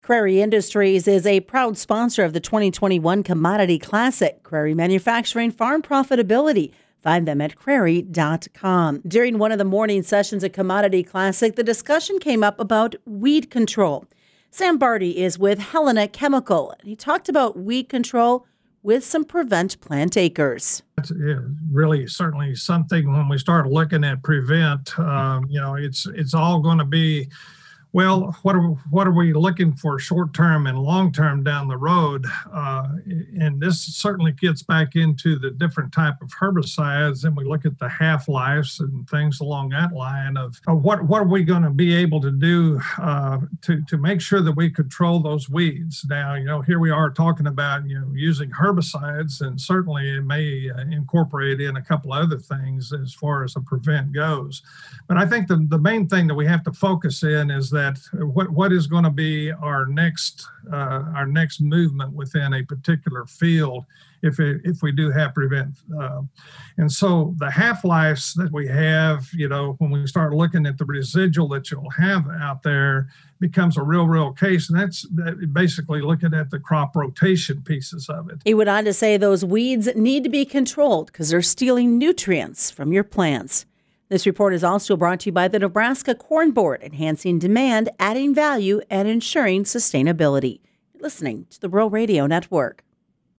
Crary Industries is a proud sponsor of the 2021 Commodity Classic, Crary Manufacturing Farm Profitability. Find them at crary.com. During one of the morning sessions at Commodity Classic, the discussion came up about weed control. Sam Barty is with Helena Chemical, and he talked about weed control with some Prevent Plant Acres. It's really certainly something when we start looking at Prevent, it's all going to be, well, what are we looking for short-term and long-term down the road? And this certainly gets back into the different type of herbicides, and we look at the half-lives and things along that line of what are we going to be able to do to make sure that we control those weeds. Now, here we are talking about, using herbicides, and certainly it may incorporate in a couple other things as far as a prevent goes. But I think the main thing that we have to focus in is that what is going to be our next movement within a particular field if we do have prevent. And so the half-lives that we have, when we start looking at the residual that you'll have out there, becomes a real case. And that's basically looking at the crop rotation pieces of it. He went on to say those weeds need to be controlled because they're stealing nutrients from your plants. This report is also brought to you by the Nebraska Corn Board, enhancing demand, adding value, and ensuring sustainability. You're listening to the Rural Radio Network.